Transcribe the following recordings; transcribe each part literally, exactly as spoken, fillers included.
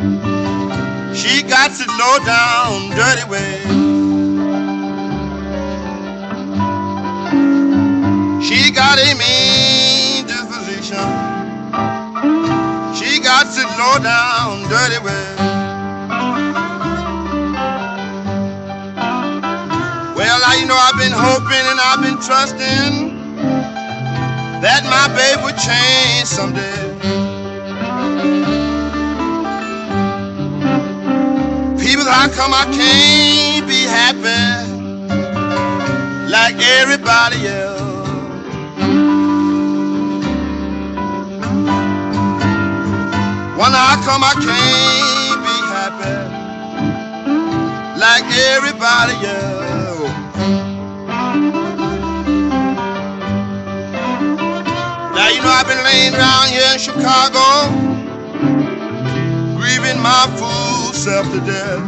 She got to low down, dirty way. She got a mean disposition. She got to low down, dirty way. Well, now you know I've been hoping and I've been trusting that my babe would change someday. People, how come I can't be happy like everybody else? Wonder how come I can't be happy like everybody else? Now you know I've been laying down here in Chicago, grieving my fool self to death.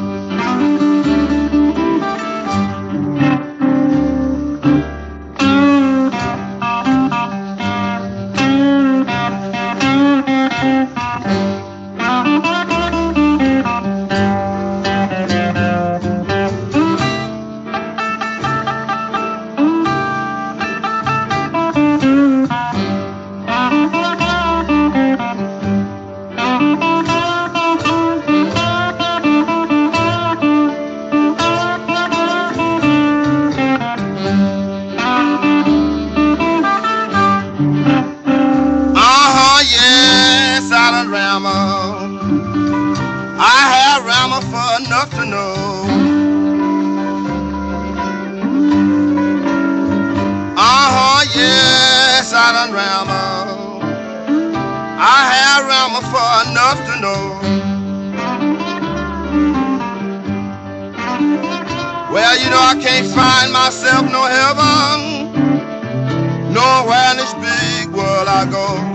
I have Rama for enough to know. Uh-huh, yes, I done Rama. I have Rama for enough to know. Well, you know I can't find myself no heaven, nowhere in this big world I go.